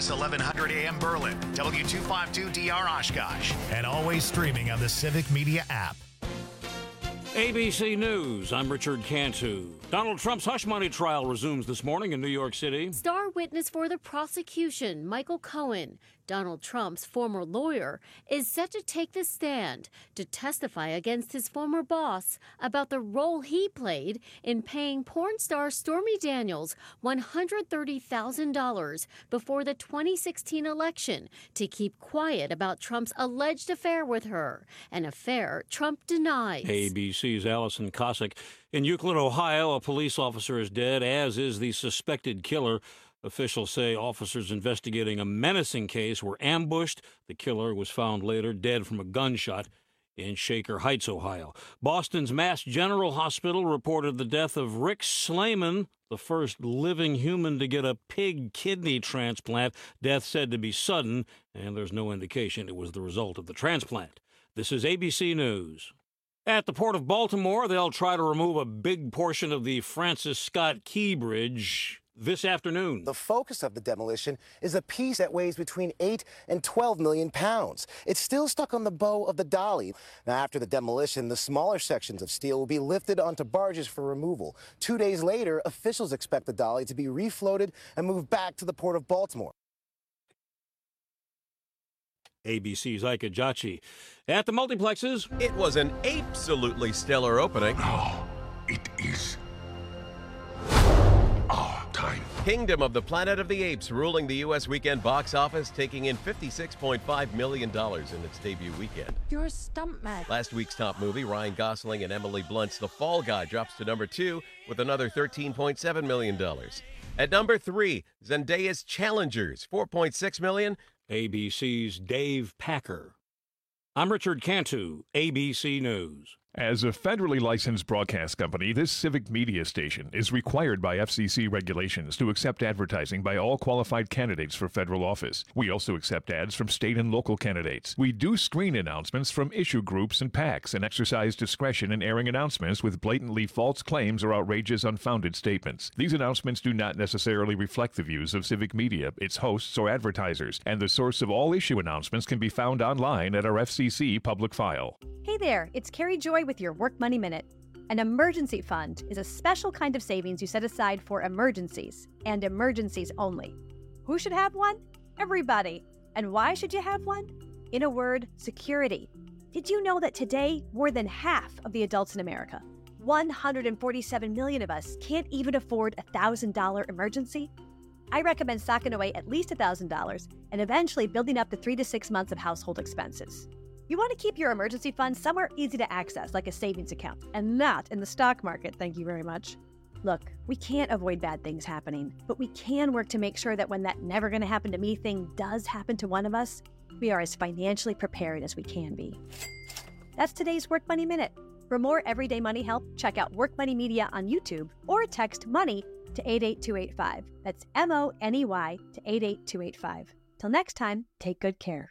KMOX 1100 AM Berlin, W252DR Oshkosh, and always streaming on the Civic Media app. ABC News, I'm Richard Cantu. Donald Trump's hush money trial resumes this morning in New York City. Star witness for the prosecution, Michael Cohen, Donald Trump's former lawyer, is set to take the stand to testify against his former boss about the role he played in paying porn star Stormy Daniels $130,000 before the 2016 election to keep quiet about Trump's alleged affair with her, an affair Trump denies. ABC's Allison Cossack. In Euclid, Ohio, a police officer is dead, as is the suspected killer. Officials say officers investigating a menacing case were ambushed. The killer was found later dead from a gunshot in Shaker Heights, Ohio. Boston's Mass General Hospital reported the death of Rick Slayman, the first living human to get a pig kidney transplant. Death said to be sudden, and there's no indication it was the result of the transplant. This is ABC News. At the Port of Baltimore, they'll try to remove a big portion of the Francis Scott Key Bridge this afternoon. The focus of the demolition is a piece that weighs between 8 and 12 million pounds. It's still stuck on the bow of the dolly. Now, after the demolition, the smaller sections of steel will be lifted onto barges for removal. 2 days later, officials expect the dolly to be refloated and moved back to the Port of Baltimore. ABC's Ike Ajachi. At the multiplexes, it was an absolutely stellar opening. Oh, it is our time. Kingdom of the Planet of the Apes ruling the U.S. weekend box office, taking in $56.5 million in its debut weekend. You're a stuntman. Last week's top movie, Ryan Gosling and Emily Blunt's The Fall Guy, drops to number 2 with another $13.7 million. At number 3, Zendaya's Challengers, $4.6 million. ABC's Dave Packer. I'm Richard Cantu, ABC News. As a federally licensed broadcast company, this Civic Media station is required by FCC regulations to accept advertising by all qualified candidates for federal office. We also accept ads from state and local candidates. We do screen announcements from issue groups and PACs and exercise discretion in airing announcements with blatantly false claims or outrageous, unfounded statements. These announcements do not necessarily reflect the views of Civic Media, its hosts, or advertisers, and the source of all issue announcements can be found online at our FCC public file. Hey there, it's Carrie Joy with your Work Money Minute. An emergency fund is a special kind of savings you set aside for emergencies, and emergencies only. Who should have one? Everybody. And why should you have one? In a word, security. Did you know that today, more than half of the adults in America, 147 million of us, can't even afford a $1,000 emergency? I recommend stocking away at least $1,000 and eventually building up to 3 to 6 months of household expenses. You want to keep your emergency fund somewhere easy to access, like a savings account, and not in the stock market, thank you very much. Look, we can't avoid bad things happening, but we can work to make sure that when that never going to happen to me thing does happen to one of us, we are as financially prepared as we can be. That's today's Work Money Minute. For more everyday money help, check out Work Money Media on YouTube or text MONEY to 88285. That's MONEY to 88285. Till next time, take good care.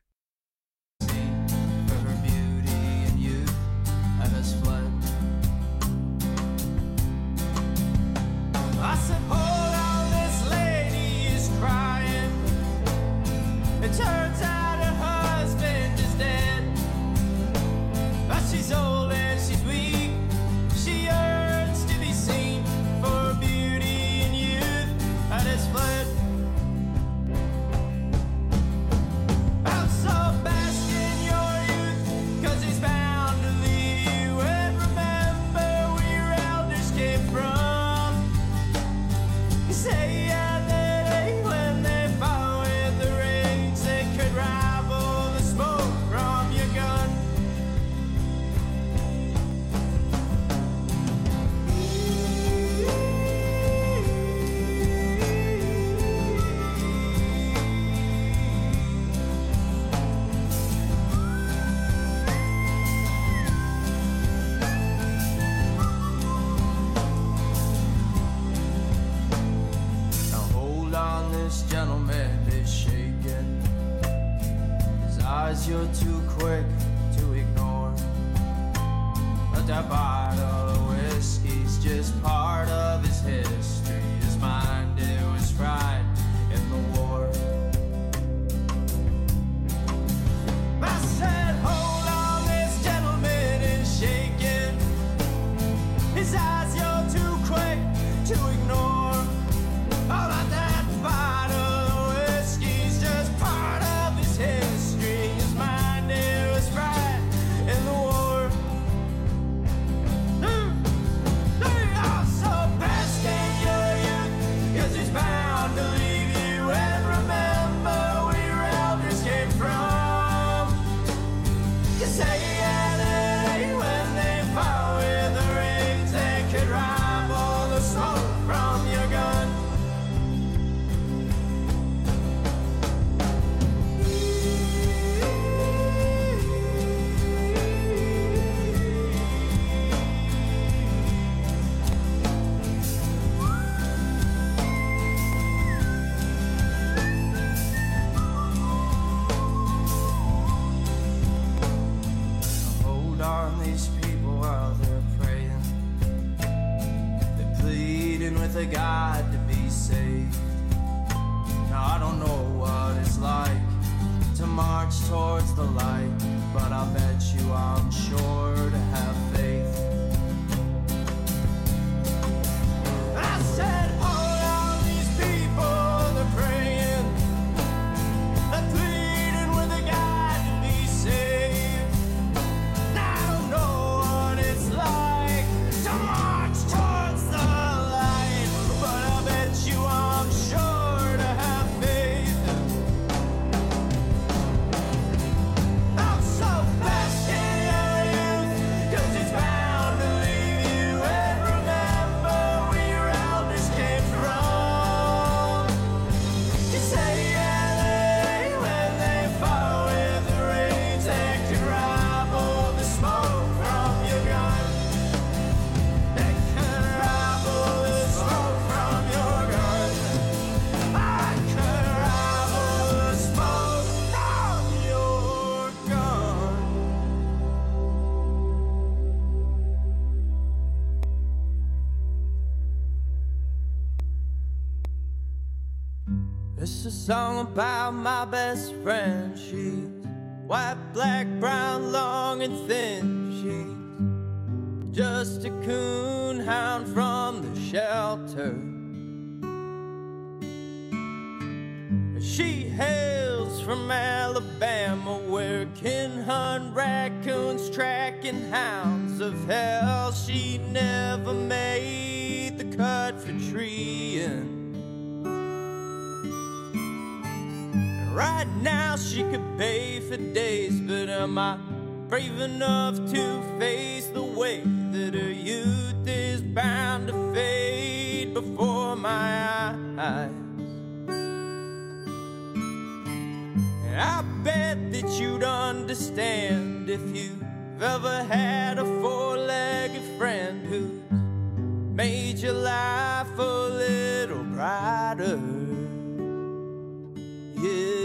I said, hold on, this lady is crying. It turns out her husband is dead. But she's old and she's weak. She yearns to be seen for her beauty and youth that has fled. I'm so bask in your youth, 'cause he's bound to leave you. And remember where your elders came from. Say yeah, that ain't when they fought with the rage that could rival the smoke from your gun. This gentleman is shaking. His eyes you're too quick to ignore. But that bottle of whiskey's just part of his history. His mind, it was fried in the war. towards the light, but I bet you I'm sure to have faith. I said, hold on, these people, they're praying, they're pleading with a God to be saved. And I don't know what it's like to march towards the light, but I bet you I'm sure to have faith. I'm so blessed in your youth, 'cause it's bound to leave you. And remember where your elders came from. You say LA when they fought with the rains, they could rival the smoke from your gun. They could rival the smoke from your gun. I could rival the smoke from your gun. It's a song about my best friend. She's white, black, brown, long and thin. She's just a coon hound from the shelter. She hails from Alabama, where kin hunt raccoons, tracking hounds of hell. She never made the cut for treeing. Right now she could pay for days, but am I brave enough to face the way that her youth is bound to fade before my eyes? And I bet that you'd understand if you've ever had a four-legged friend who's made your life a little brighter. Yeah.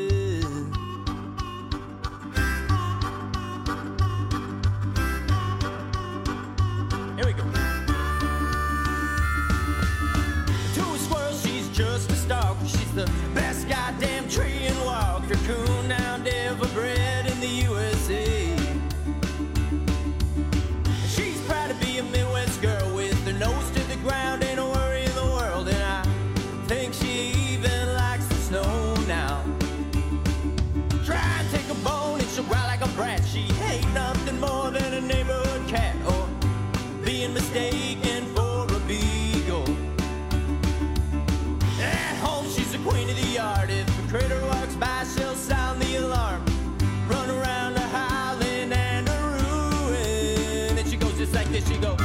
Here we go. To a squirrel, she's just a stalker. She's the best goddamn tree and walker, coon hound ever bred in the USA. She's proud to be a Midwest girl with her nose to the ground, ain't a worry in the world, and I think she even likes the snow now. Try and take a bone and she'll growl like a brat. She ain't nothing more than a neighborhood cat or being mistaken for a beagle. At home she's the queen of the yard. If a critter walks by she'll sound the alarm, run around the howling and a ruin. And she goes just like this, she goes.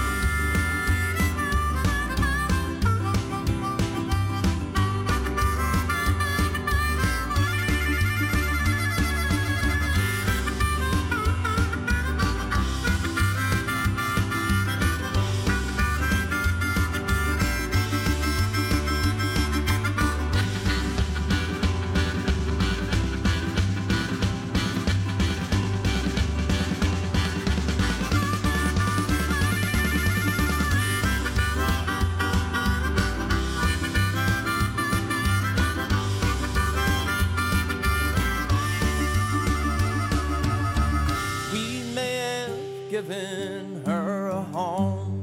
Given her a home,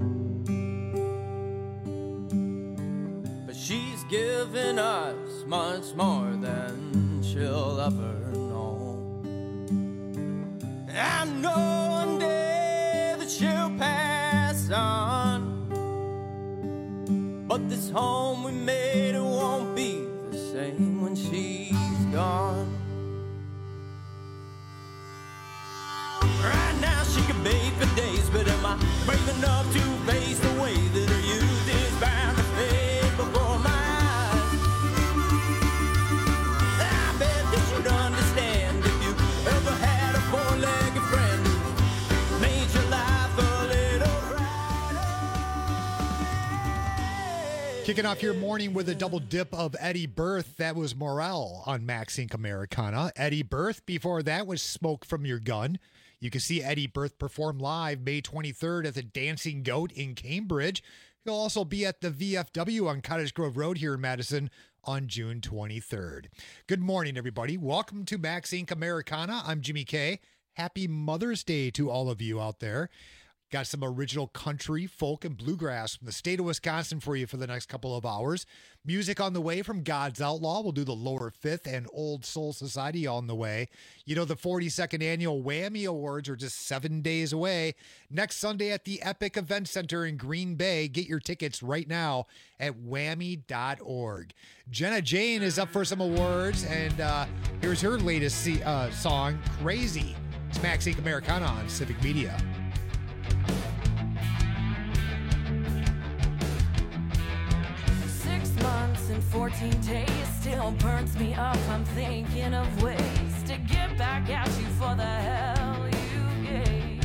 but she's given us much more than she'll ever know. I know one day that she'll pass on, but this home we made, it won't be the same when she's gone. Right now she can bathe for days, but am I brave enough to face the way that her youth is bound to fade before my eyes? I bet that you'd understand if you ever had a four-legged friend who made your life a little brighter. Kicking off your morning with a double dip of Eddie Berth. That was Morel on Max Inc. Americana. Eddie Berth. Before that was Smoke from Your Gun. You can see Eddie Berth perform live May 23rd at the Dancing Goat in Cambridge. He'll also be at the VFW on Cottage Grove Road here in Madison on June 23rd. Good morning, everybody. Welcome to Max Inc. Americana. I'm Jimmy K. Happy Mother's Day to all of you out there. Got some original country, folk, and bluegrass from the state of Wisconsin for you for the next couple of hours. Music on the way from God's Outlaw. We'll do the Lower Fifth and Old Soul Society on the way. You know, the 42nd Annual Whammy Awards are just 7 days away. Next Sunday at the Epic Event Center in Green Bay. Get your tickets right now at whammy.org. Jenna Jane is up for some awards, and here's her latest song, Crazy. It's Max Inc. Americana on Civic Media. 6 months and 14 days still burns me up. I'm thinking of ways to get back at you for the hell you gave.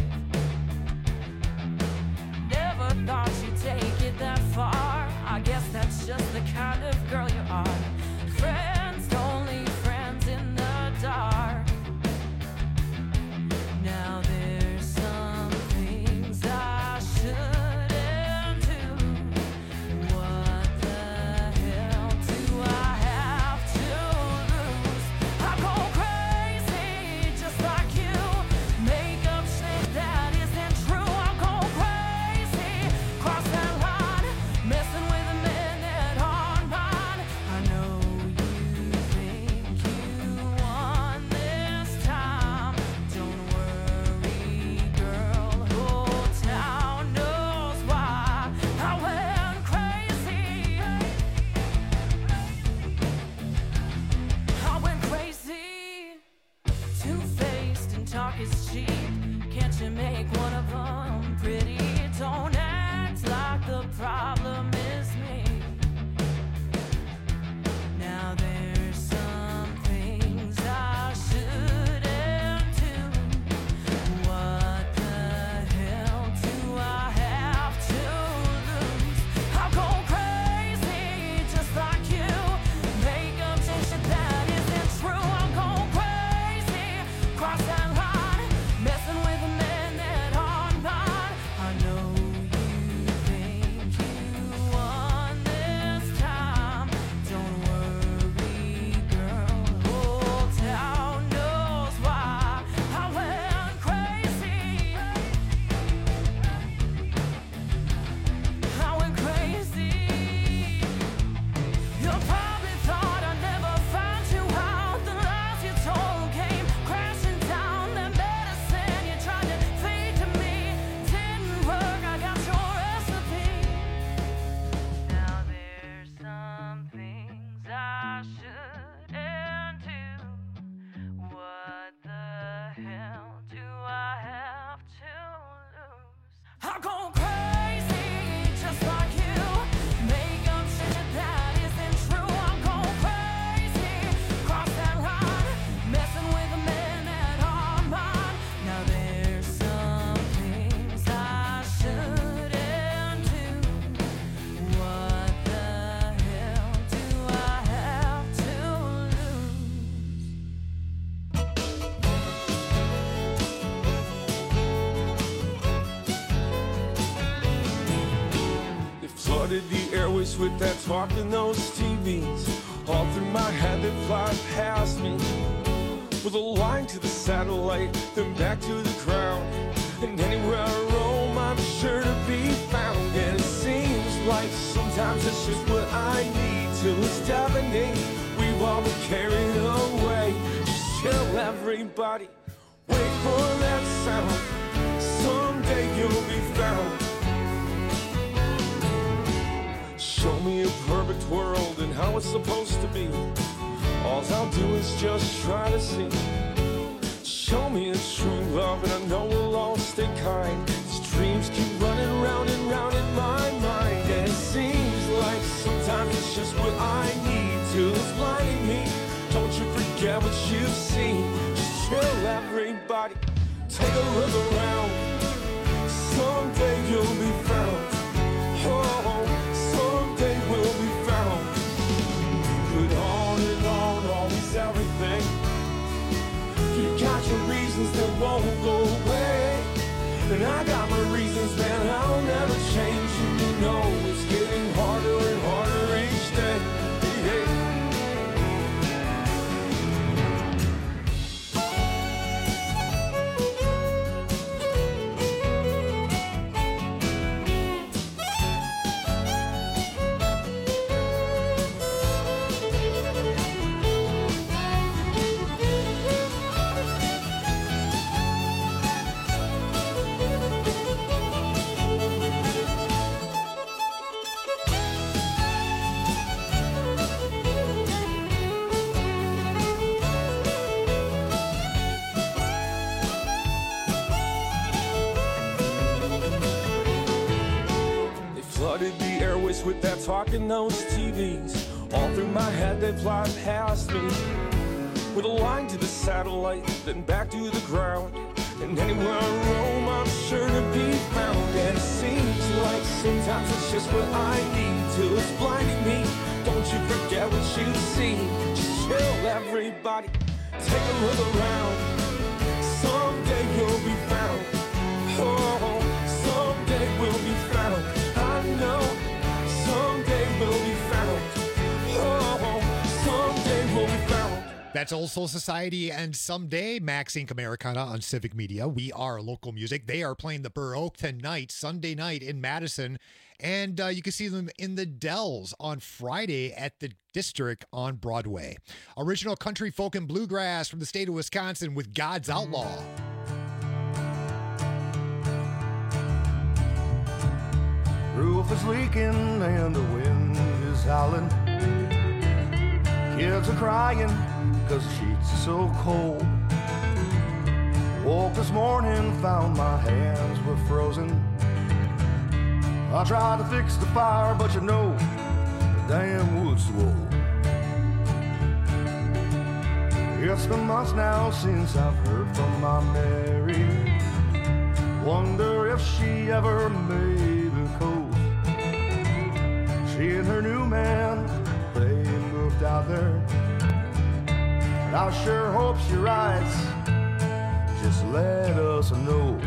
Never thought you'd take it that far. I guess that's just the kind of girl you are. Friends, only friends in the dark. Now there's some things I shouldn't do. What the hell do I have to lose? I go crazy just like you. Make up shit that isn't true. I go crazy, cross that line, messing with a man that aren't mine. I know you think you won this time. Don't worry, girl, whole town knows why I went crazy. I went crazy. Two-faced and talk is cheap. Can't you make one of them pretty? Don't act like the problem is me. Now there's some things I shouldn't do. What the hell do I have to lose? I'll go crazy just like you. Make up shit that isn't true. I'll go crazy, cross that line, messing with a man that aren't mine. I know you think you won this time. Don't worry, girl, whole town knows why I went crazy. I went crazy. You probably thought I'd never find you out. The lies you told came crashing down. That medicine you tried to feed to me didn't work. I got your recipe. Now there's some things I shouldn't do. What the hell do I have to lose? I'll go crazy just like you. Make up shit that isn't true. I'll go crazy, cross that line, messing with a man that aren't mine. Now there's some things I shouldn't do. What the hell do I have to lose? They flooded the airways with that talk in those TVs. All through my head they fly past me. With a line to the satellite, then back to the ground. And anywhere I roam, I'm sure to be found. And it seems like sometimes it's just what I need. Till it's deafening, we've all been carried away. Just chill, everybody, wait for that sound. Someday you'll be found. Show me a perfect world and how it's supposed to be. All I'll do is just try to see. Show me a true love and I know we'll all stay kind. These dreams keep running round and round in my mind. And it seems like sometimes it's just what I need till it's blinding me. Don't you forget what you've seen. Just chill, everybody, take a look around. Someday you'll be found. Oh, someday we'll be found. But on and on, always everything. You got your reasons that won't go away. And I got my reasons, man, I'll never change. You know it's getting harder and harder each day. Yeah. with that talk in those TVs. All through my head they fly past me, with a line to the satellite, then back to the ground. And anywhere I roam, I'm sure to be found. And it seems like sometimes it's just what I need till it's blinding me. Don't you forget what you see. Just chill, everybody. Take a look around. Someday you'll be found. Oh, someday we'll be found. I know. Someday we'll be found. Oh, someday we'll be found. That's Old Soul Society and Someday, Max Inc. Americana on Civic Media. We are local music. They are playing the Burr Oak tonight, Sunday night in Madison. And you can see them in the Dells on Friday at the District on Broadway. Original country, folk, and bluegrass from the state of Wisconsin with God's Outlaw. Roof is leaking and the wind is howling. Kids are crying 'cause the sheets are so cold. Woke this morning, found my hands were frozen. I tried to fix the fire, but you know, the damn wood's too old. It's been months now since I've heard from my Mary. Wonder if she ever made a coast. She and her new man, they moved out there. And I sure hope she writes, just let us know.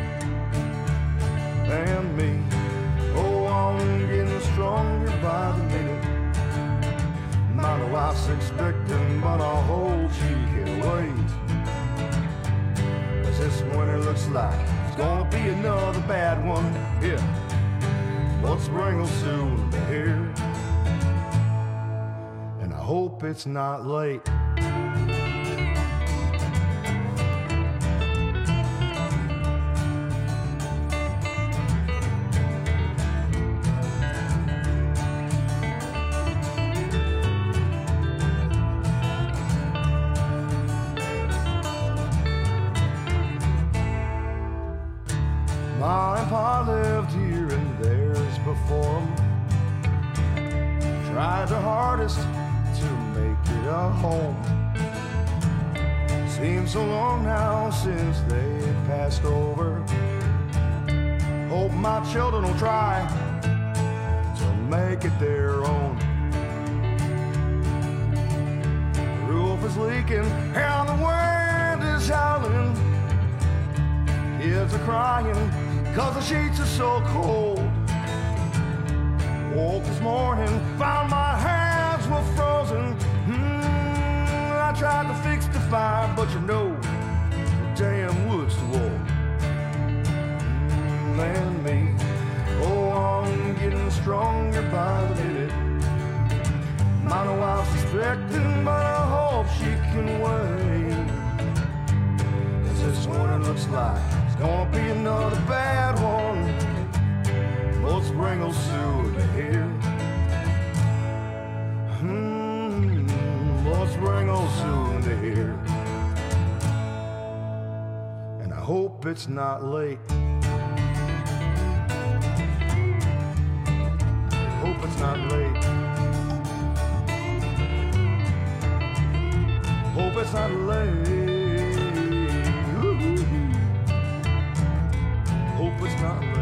And me, oh, I'm getting stronger by the minute. My wife's expecting, but I hope she can wait. 'Cause this winter looks like it's gonna be another bad one. Yeah, but spring will soon be here. And I hope it's not late. My pa lived here and there's before him. Tried their hardest to make it a home. Seems so long now since they passed over. Hope my children will try to make it their own. The roof is leaking and the wind is howling. Kids are crying 'cause the sheets are so cold. Woke this morning, found my hands were frozen. I tried to fix the fire, but you know, the damn wood's too old. And me, oh, I'm getting stronger by the minute. My wife's expecting, but I hope she can wait. 'Cause this winter looks like it's gonna be another bad one. But spring will soon be here. But spring will soon be here. And I hope it's not late. Hope it's not late. Hope it's not late. Ooh. Hope it's not late.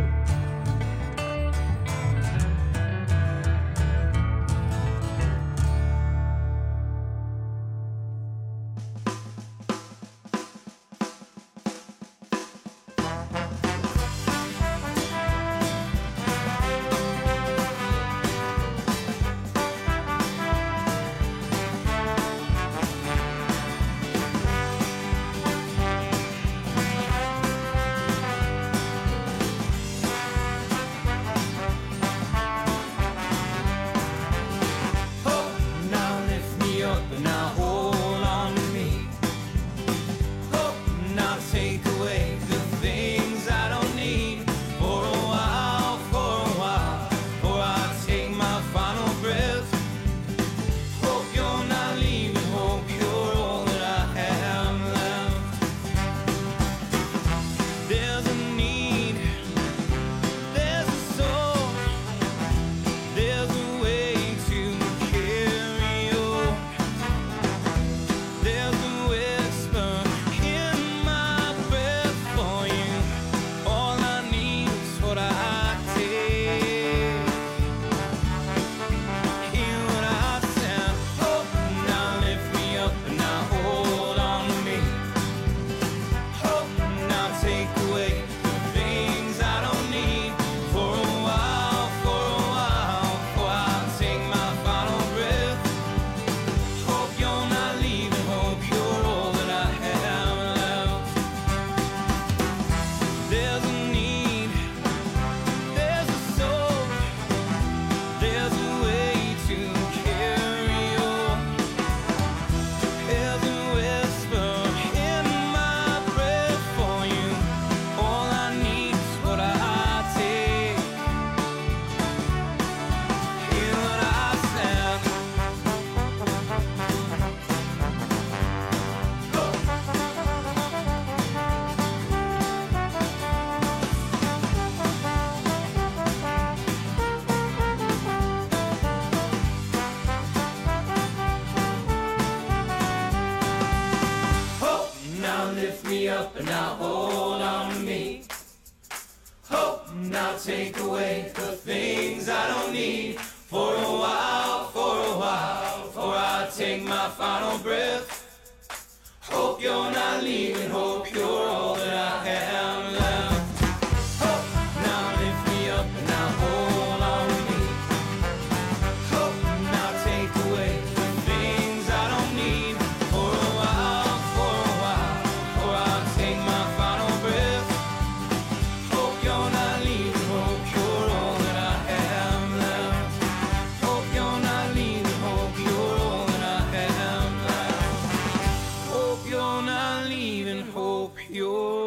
me up and now hold on to me. Hope now take away the things I don't need. For a while, before I take my final breath. Hope you're not leaving, hope you're all that I have left. Hope now lift me up and now hold on to me. Hope now take away the things I don't need. For a while, before I take my final breath. Hope you're not leaving, hope you're all that I have left. Hope you're not leaving, hope you're all that I have left. Hope you're not leaving, hope you're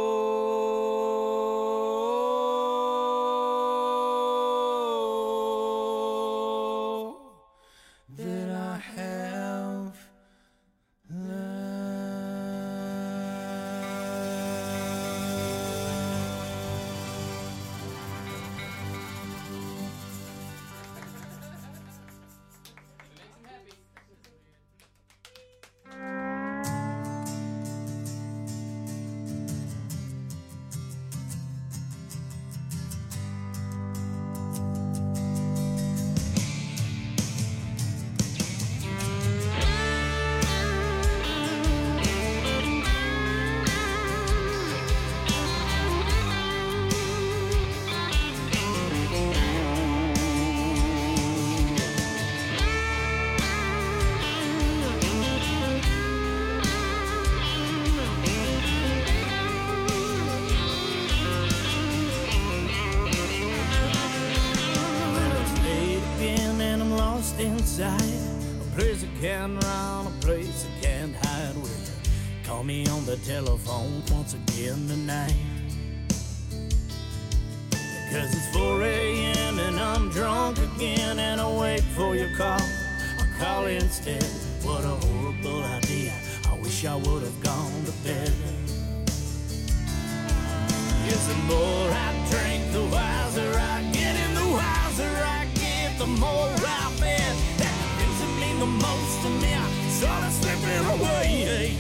that I have inside a place I can't run, a place I can't hide with. Call me on the telephone once again tonight. Cause it's 4 a.m. and I'm drunk again, and I wait for your call. I call instead. What a horrible idea. I wish I would have gone to bed. Yes, the more I drink, the wiser I get, and the wiser I get, the more I bet. That things that mean the most to me, I started slipping away.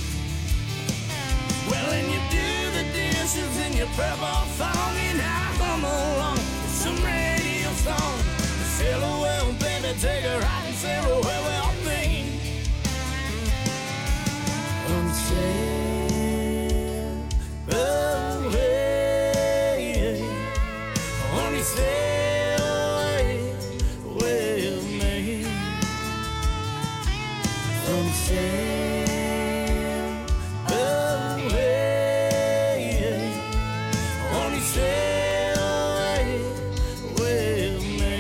Well, and you do the dishes and you prep our song, and I come along with some radio song. Sail away, baby, take a ride and sail away with me. Sail away, only sail away with me. Sail away, only sail away with me.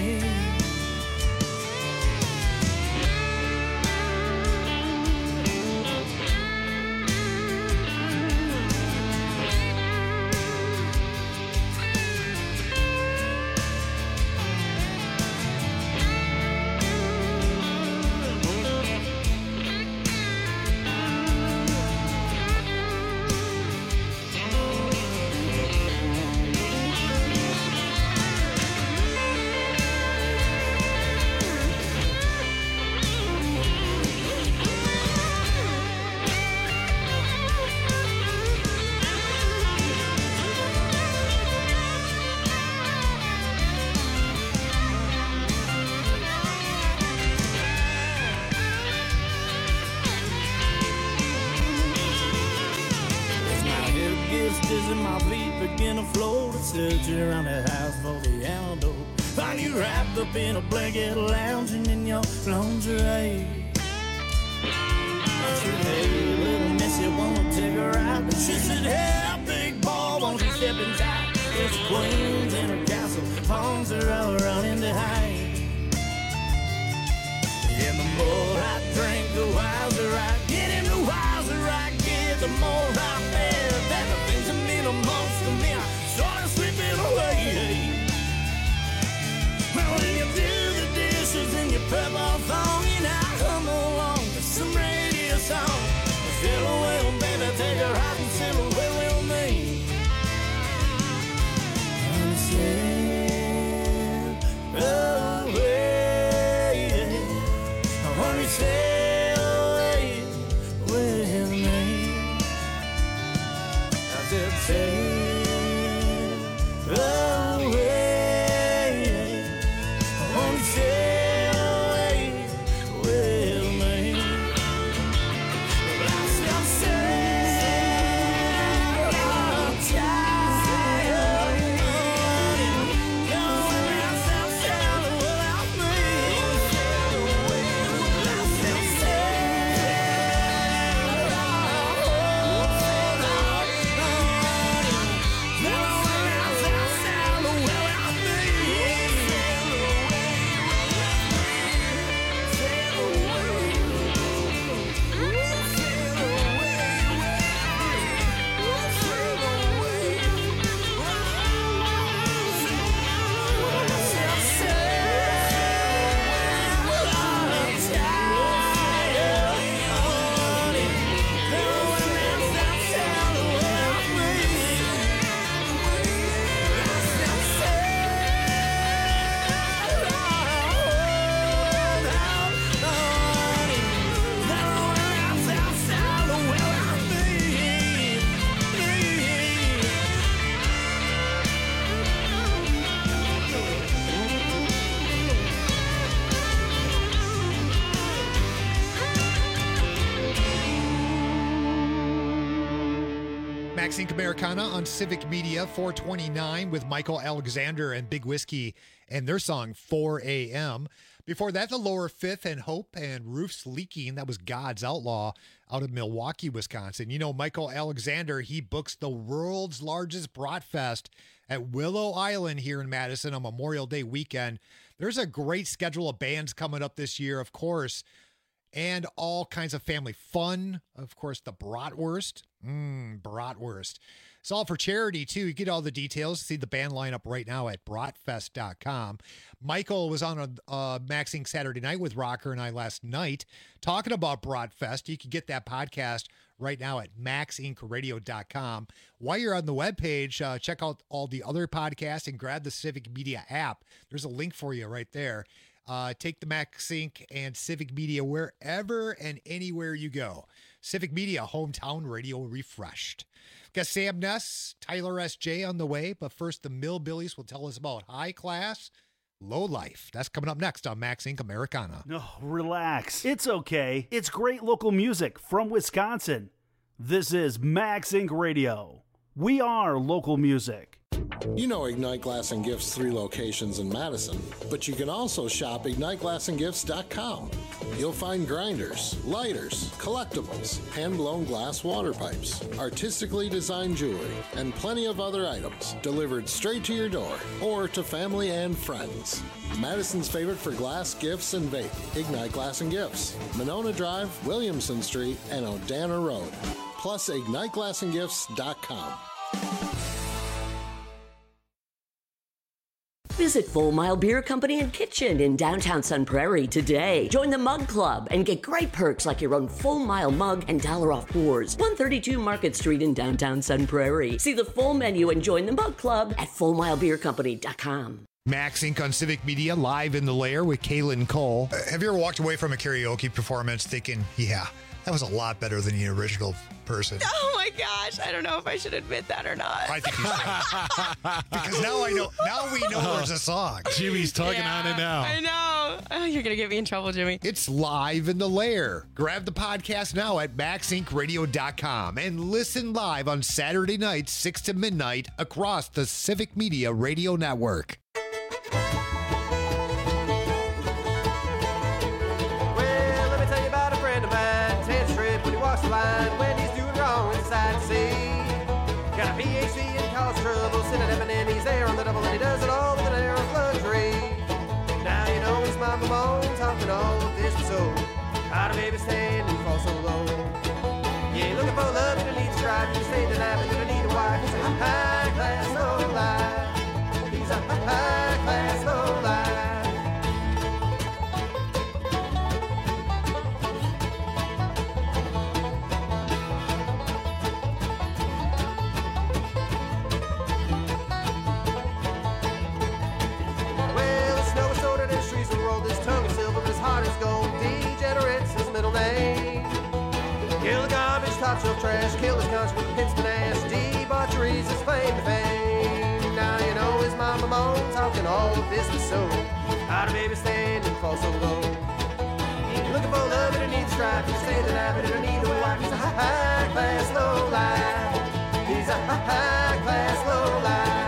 Dizzy, my feet begin to float. I search around the house for the antidote. Find you wrapped up in a blanket, lounging in your lingerie. I said, hey, little missy, wanna take a ride? But she said, hey, big ball, won't you step inside? There's queens in her castle, palms are all running to hide. And the more I drink, the wiser I get, and the wiser I get, the more I bet that the things that mean the most to me, I started slipping away. Well, when you do the dishes and you prep our song, and I come along with some radio song, sail away, oh baby, take a ride and sail away with me. And sail Max Inc. Americana on Civic Media 429 with Michael Alexander and Big Whiskey and their song 4 a.m. Before that, the Lower Fifth and Hope and Roofs Leaking. That was God's Outlaw out of Milwaukee, Wisconsin. You know, Michael Alexander, he books the world's largest Bratfest at Willow Island here in Madison on Memorial Day weekend. There's a great schedule of bands coming up this year, of course, and all kinds of family fun. Of course, the Bratwurst. Bratwurst. It's all for charity, too. You get all the details. See the band lineup right now at bratfest.com. Michael was on a Max Inc. Saturday Night with Rocker and I last night talking about Bratfest. You can get that podcast right now at maxincradio.com. While you're on the webpage, check out all the other podcasts and grab the Civic Media app. There's a link for you right there. Take the Max Inc. and Civic Media wherever and anywhere you go. Civic Media, hometown radio refreshed. Got Sam Ness, Tyler S.J. on the way, but first the Millbillies will tell us about High Class, Low Life. That's coming up next on Max Inc. Americana. No, relax. It's okay. It's great local music from Wisconsin. This is Max Inc. Radio. We are local music. You know Ignite Glass and Gifts 3 locations in Madison, but you can also shop IgniteGlassandGifts.com. You'll find grinders, lighters, collectibles, hand-blown glass water pipes, artistically designed jewelry, and plenty of other items delivered straight to your door or to family and friends. Madison's favorite for glass, gifts, and vape, Ignite Glass and Gifts, Monona Drive, Williamson Street, and Odana Road. Plus IgniteGlassandGifts.com. Visit Full Mile Beer Company and Kitchen in downtown Sun Prairie today. Join the Mug Club and get great perks like your own Full Mile mug and $1 off pours. 132 Market Street in downtown Sun Prairie. See the full menu and join the Mug Club at FullMileBeerCompany.com. Max Inc. on Civic Media, live in the lair with Kaylin Cole. Have you ever walked away from a karaoke performance thinking, yeah, that was a lot better than the original person? Oh my gosh, I don't know if I should admit that or not. I think you should. Because now I know. Now we know there's a song. Jimmy's tugging on it now. I know. Oh, you're gonna get me in trouble, Jimmy. It's live in the lair. Grab the podcast now at maxincradio.com and listen live on Saturday nights, 6 to midnight, across the Civic Media Radio Network. When he's doing wrong inside the sea. Got a PhD in college trouble, sitting at and he's there on the double, and he does it all with an air of luxury. Now you know his mama moans, talking all of this was so. How do baby stand and fall so low? Yeah, looking for love, you don't need to strive, you stay the night, but you don't need a wife. He's a high class low life. He's a high class low life. Top shelf trash, kill his conscience with a Princeton ass. Debauchery's his claim to fame. Now you know his mama moans, talking all of this was so. How do baby stand and fall so low? Looking for love, but it needs strife. He's saying that I don't need a wife. He's a high class low life. He's a high class low life.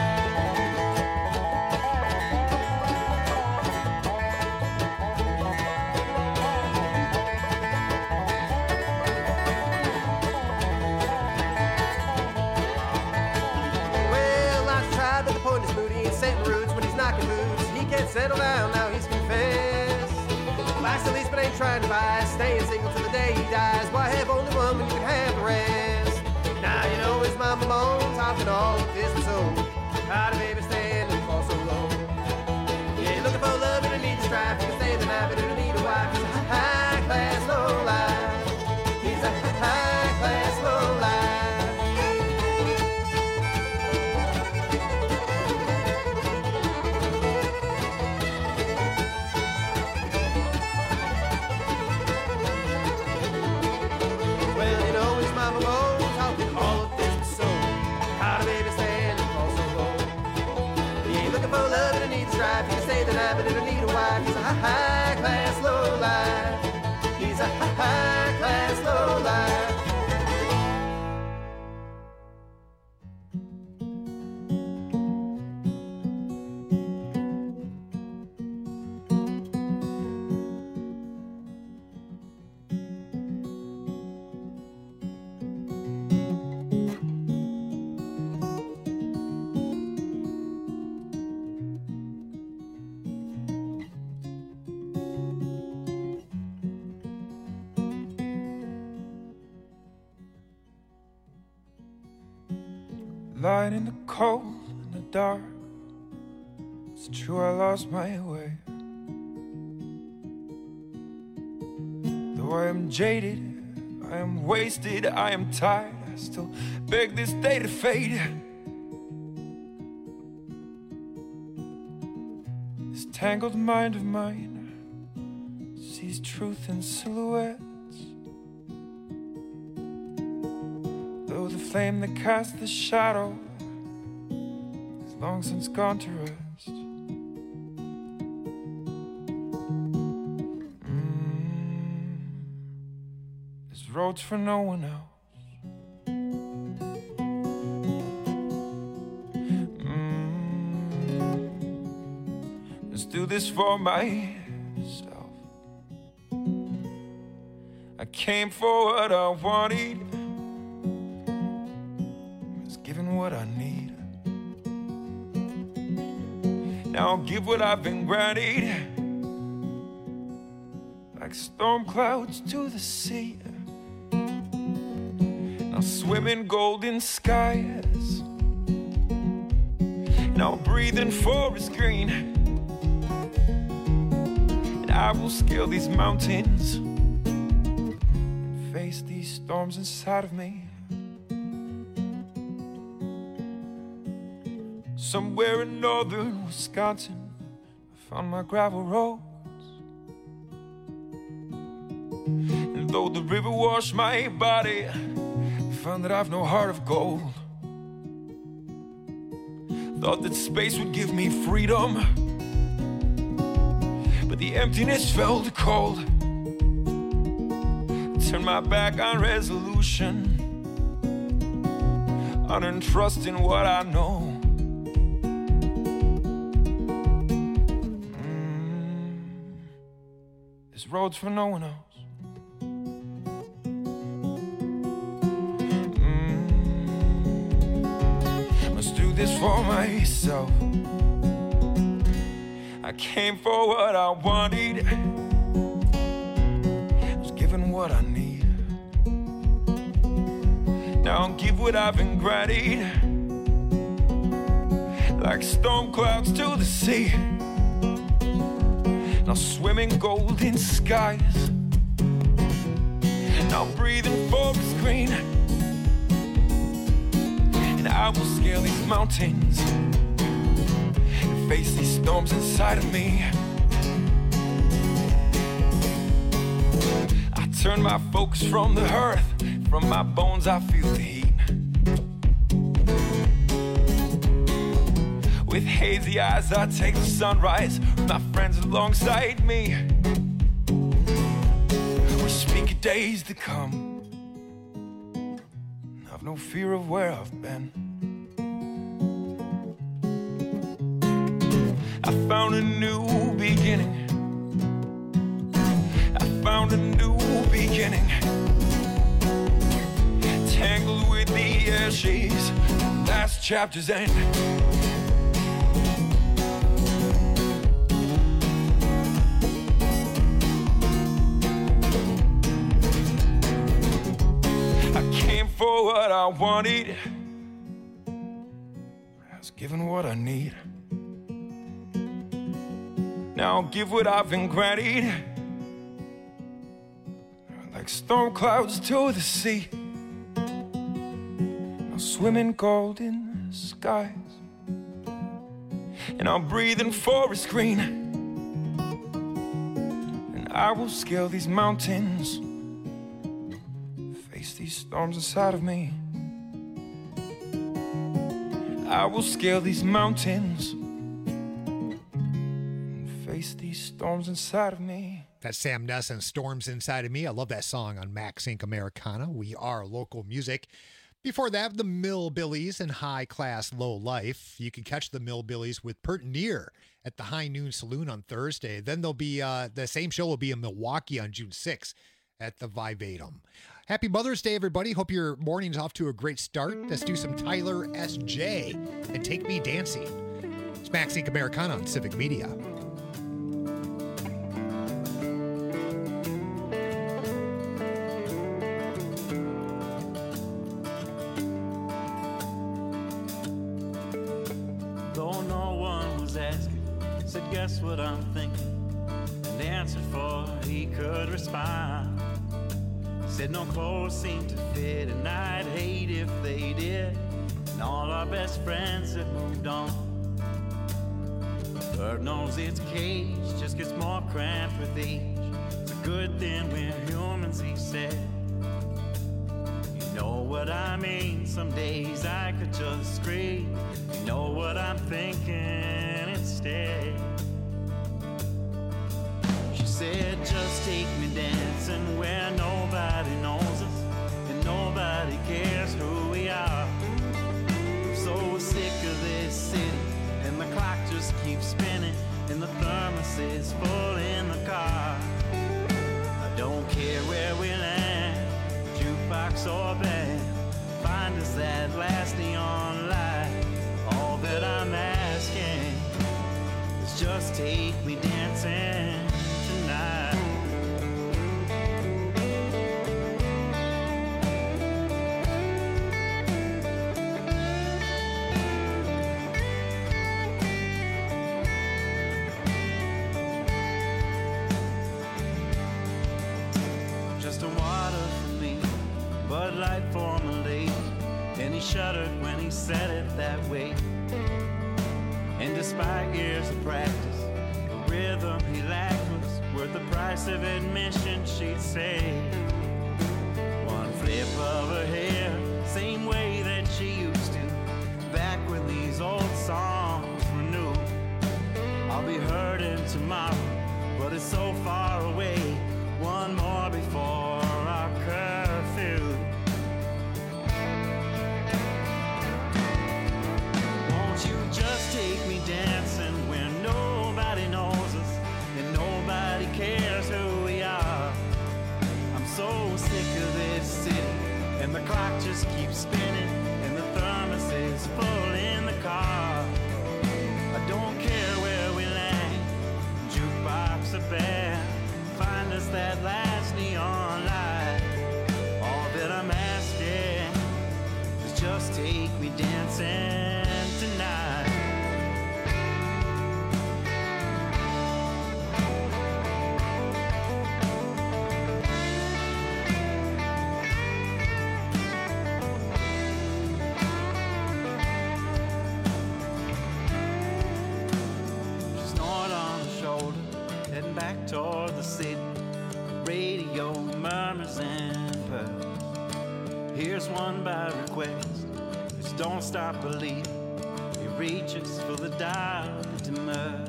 Settle down, now he's confessed. Likes the least but ain't trying to buy. Staying single till the day he dies. Why have only one when you can have the rest? Now you know his mama moans, talking all of this was so. How do baby stand and fall so low? Yeah, looking for love but it needs strife. You can stay the night but it don't need a wife. He's a high class low life. He's a high class low life. light in the cold and the dark. It's true, I lost my way. Though I am jaded, I am wasted, I am tired, I still beg this day to fade. This tangled mind of mine sees truth in silhouettes. Though the flame that casts the shadow is long since gone to rest. There's roads for no one else. Let's do this for myself. I came for what I wanted, was given what I need. Now I'll give what I've been granted, like storm clouds to the sea. I'll swim in golden skies, and I'll breathe in forest green, and I will scale these mountains and face these storms inside of me. Somewhere in northern Wisconsin, I found my gravel roads, and though the river washed my body, found that I've no heart of gold. Thought that space would give me freedom, but the emptiness felt cold. Turned my back on resolution, unearned trust in what I know. There's roads for no one else. This for myself. I came for what I wanted, was given what I need. Now I'll give what I've been granted, like storm clouds to the sea. Now swim in golden skies, now breathe in forest green. I will scale these mountains and face these storms inside of me. I turn my focus from the earth, from my bones I feel the heat. With hazy eyes I take the sunrise, with my friends alongside me. We speak of days to come, I've no fear of where I've been. I found a new beginning. I found a new beginning. Tangled with the ashes, last chapter's end. I came for what I wanted, I was given what I need. Now I'll give what I've been granted, like storm clouds to the sea. I'll swim in golden skies, and I'll breathe in forest green, and I will scale these mountains, face these storms inside of me. I will scale these mountains, face these storms inside of me. That's Sam Ness and Storms Inside of Me. I love that song on Max Inc. Americana. We are local music. Before that, the Millbillies and High Class Low Life. You can catch the Millbillies with Pert Near at the High Noon Saloon on Thursday. Then there'll be the same show will be in Milwaukee on June 6th at the Vivatum. Happy Mother's Day, everybody. Hope your morning's off to a great start. Let's do some Tyler S.J. and Take Me Dancing. It's Max Inc. Americana on Civic Media. guess what I'm thinking, and answered before he could respond. Said no clothes seem to fit, and I'd hate if they did, and all our best friends have moved on. Bird knows its cage just gets more cramped with age. It's a good thing we're humans, he said. You know what I mean, some days I could just scream. You know what I'm thinking instead. She said just take me dancing where nobody knows us and nobody cares who we are. I'm so sick of this city, and the clock just keeps spinning, and the thermos is full in the car. I don't care where we land, jukebox or band, find us that last neon light. All that I'm asking is just take me dancing tonight. Just a water for me, Bud Light for my lady. And he shuddered when he said it that way. And despite years of practice, the rhythm he lacked was worth the price of admission, she'd say. One flip of her hair, same way that she used to, back when these old songs were new. I'll be hurting tomorrow, but it's so far away. One more before our curfew. Won't you just take me dancing where nobody knows us and nobody cares who we are? I'm so sick of this city, and the clock just keeps spinning, and the thermos is full in the car. I don't care where we land, jukebox or band, find us that last neon light. All that I'm asking is just take me dancing tonight. She snored on the shoulder, heading back toward the city. The radio murmurs and purrs. Here's one by request. Just don't stop believing. He reaches for the dial that demurs.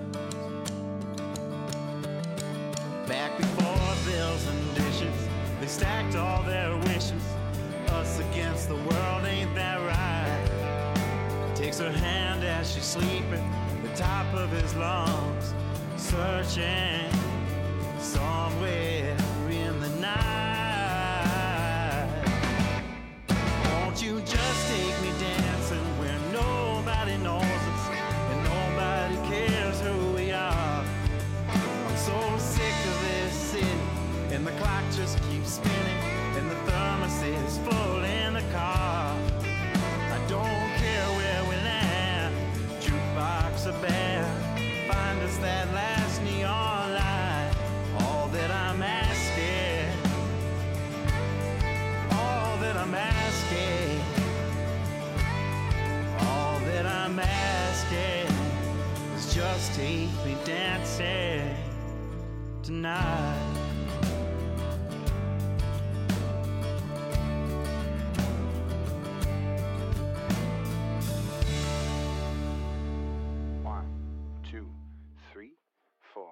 Back before bills and dishes, they stacked all their wishes. Us against the world, ain't that right? Takes her hand as she's sleeping, the top of his lungs, searching somewhere in the night. Won't you just take me dancing where nobody knows us and nobody cares who we are? I'm so sick of this city, and the clock just keeps spinning, and the thermos is full in the car. I don't care where we land, jukebox or band, find us that last neon light. All that I'm asking, all that I'm asking, all that I'm asking is just take me dancing tonight. One, two, three, four.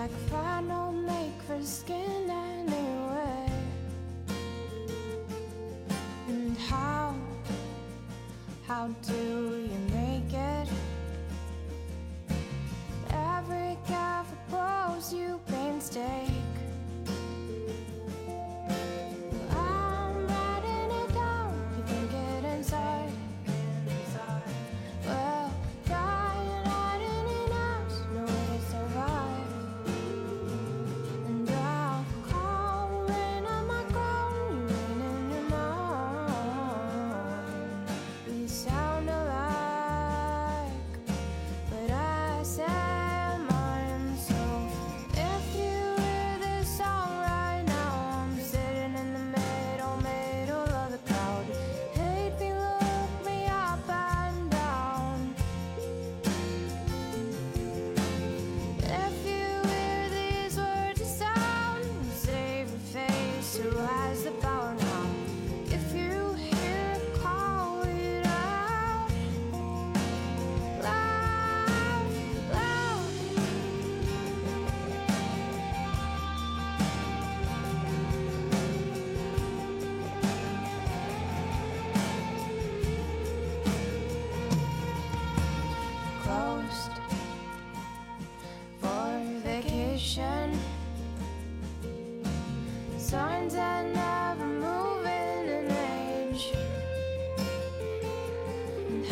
Black fat don't make for skin anyway. And how do you make it? Every careful pose you painstake. I'm writing it down, you think it inside. Well, dying, hiding in us, no way to survive. And I'll call rain on my crown, you rain in your mind. We sound alike, but I say mine. So if you hear this song right now, I'm sitting in the middle of the crowd. Hate me, look me up and down. If you hear these words of sound, save your face. Who has the power now? If you hear it, call it out. Loud, loud. Closed for vacation. Signs that never move in an age. And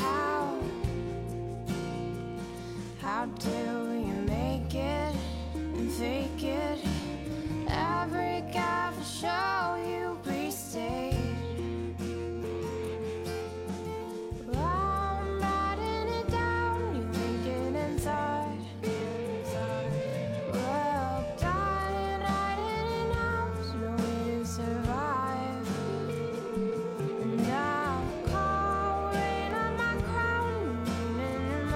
how do you make it and fake it? Every careful show you pre-state. I'm writing it down, you think it inside. Well, dying, hiding in house, no way to survive. And I'll call rain on my crown, rain in your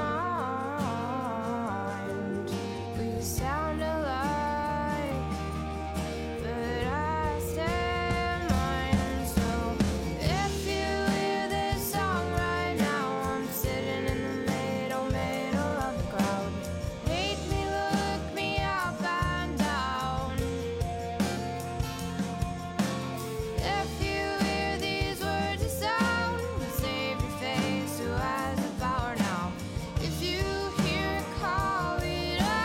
mind. We sound alike, but I say mine. So if you hear this song right now, I'm sitting in the middle of the crowd. Hate me, look me up and down. If you hear these words of sound, save your face. Who has the power now? If you hear it, call it out.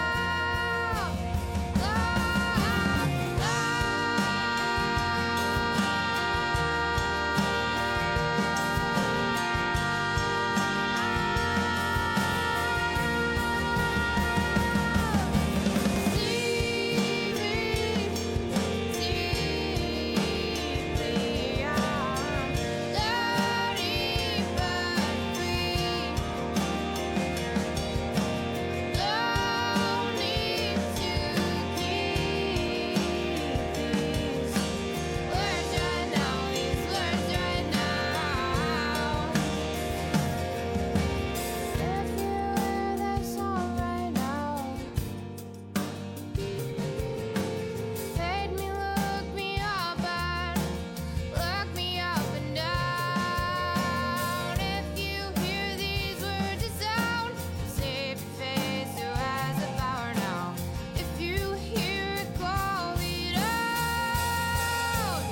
Fade me, look me up and look me up and down. If you hear these words of sound, save your face. Who has the power now? If you hear it, call it out.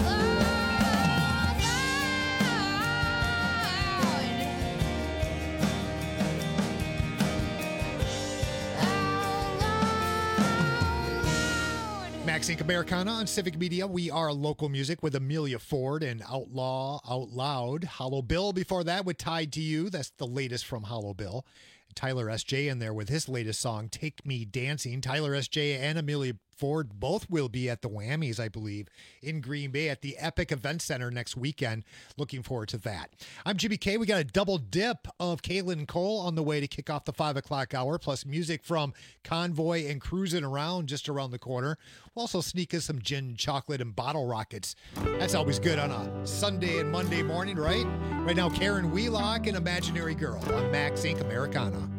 Max Inc. Americana on Civic Media. We are local music with Amelia Ford and Outlaw Out Loud. Hollow Bill before that with Tied to You. That's the latest from Hollow Bill. Tyler S.J. in there with his latest song, Take Me Dancing. Tyler S.J. and Amelia Ford both will be at the Whammies, I believe, in Green Bay at the Epic Event Center next weekend. Looking forward to that. I'm Jimmy K. We got a double dip of Kaylin Cole on the way to kick off the 5 o'clock hour, plus music from Convoy and Cruising Around just around the corner. We'll also sneak in some gin, chocolate, and bottle rockets. That's always good on a Sunday and Monday morning, right? Right now, Karen Wheelock and Imaginary Girl on Max Inc. Americana.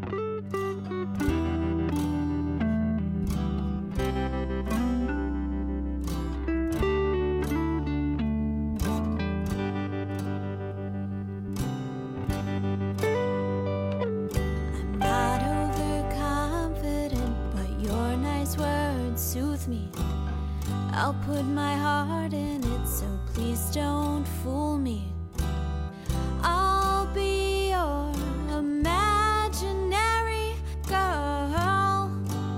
Not overconfident, but you're nice. I'll put my heart in it, so please don't fool me. I'll be your imaginary girl.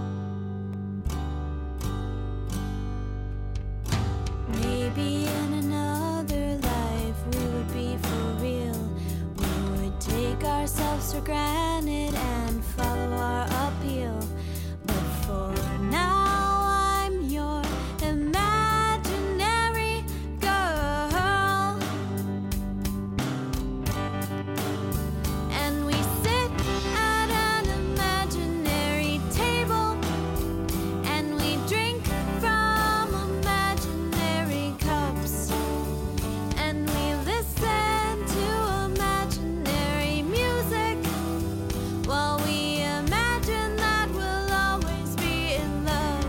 Maybe in another life we would be for real. We would take ourselves for granted and follow our appeal. But for now, I'm your imaginary girl. And we sit at an imaginary table, and we drink from imaginary cups, and we listen to imaginary music while we imagine that we'll always be in love.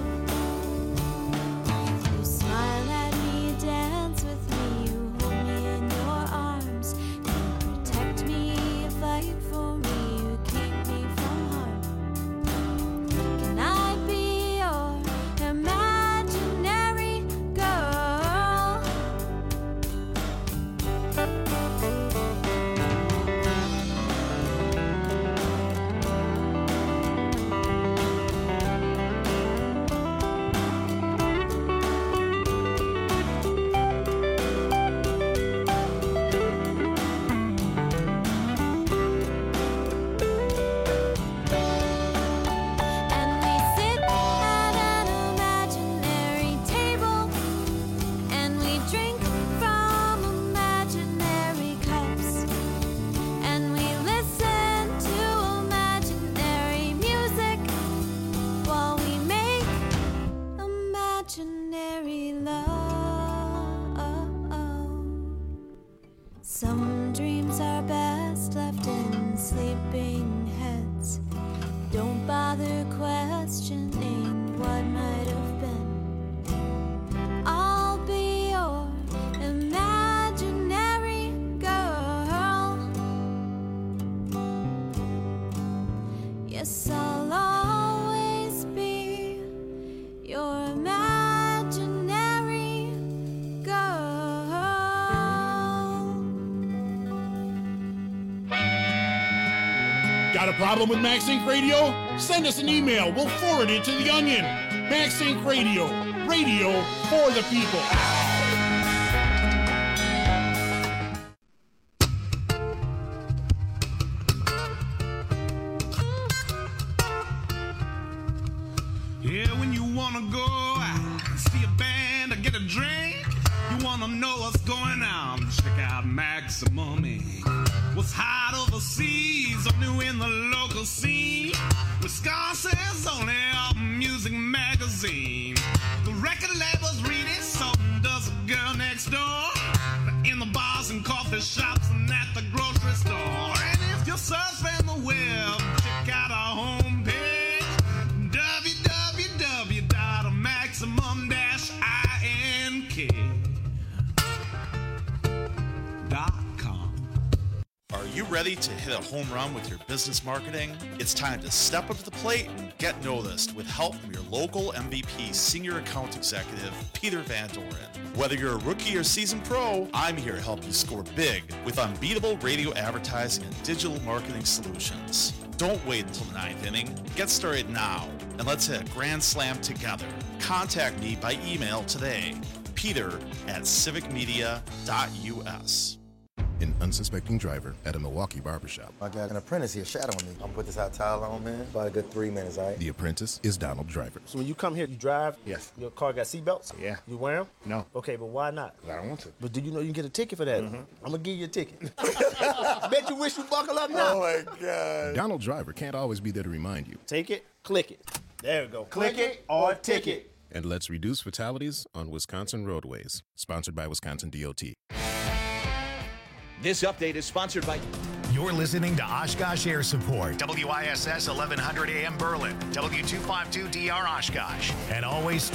You smile at me, dance with me, you hold me in your arms, you protect me, you fight for me, you keep me from harm. Can I be your imaginary girl? And we sit at an imaginary table, and we drink from imaginary cups, and we listen to imaginary music while we make imaginary love. Some dreams are best left in sleeping heads. Don't bother questioning what might have been. I'll be your imaginary girl. Yes, I'll always be your imaginary girl. Got a problem with MaxInc Radio? Send us an email. We'll forward it to The Onion. MaxInc Radio. Radio for the people. Yeah, when you wanna go out, see a band or get a drink, you wanna know what's going on, check out Maximum Inc. What's hot overseas or new in the local scene, Wisconsin's only music magazine. The record labels read it, so does the girl next door. In the bars and coffee shops and at the grocery store. And if you're surfing the web, check out our homepage, www.maximum-ink.com. Are you ready to hit a home run with your business marketing? It's time to step up to the plate and get noticed with help from your local MVP Senior Account Executive, Peter Van Doren. Whether you're a rookie or seasoned pro, I'm here to help you score big with unbeatable radio advertising and digital marketing solutions. Don't wait until the ninth inning. Get started now, and let's hit a grand slam together. Contact me by email today, peter@civicmedia.us. An unsuspecting driver at a Milwaukee barbershop. I got an apprentice here shadowing me. I'm gonna put this hot towel on, man. About a good 3 minutes, all right? The apprentice is Donald Driver. So when you come here, you drive? Yes. Your car got seatbelts? Yeah. You wear them? No. Okay, but why not? I don't want to. But do you know you can get a ticket for that? Mm-hmm. I'm gonna give you a ticket. Bet you wish you buckle up now. Oh my God. Donald Driver can't always be there to remind you. Take it, click it. There we go. Click it or ticket. And let's reduce fatalities on Wisconsin roadways. Sponsored by Wisconsin DOT. This update is sponsored by... You're listening to Oshkosh Air Support, WISS 1100 AM Berlin, W252DR Oshkosh, and always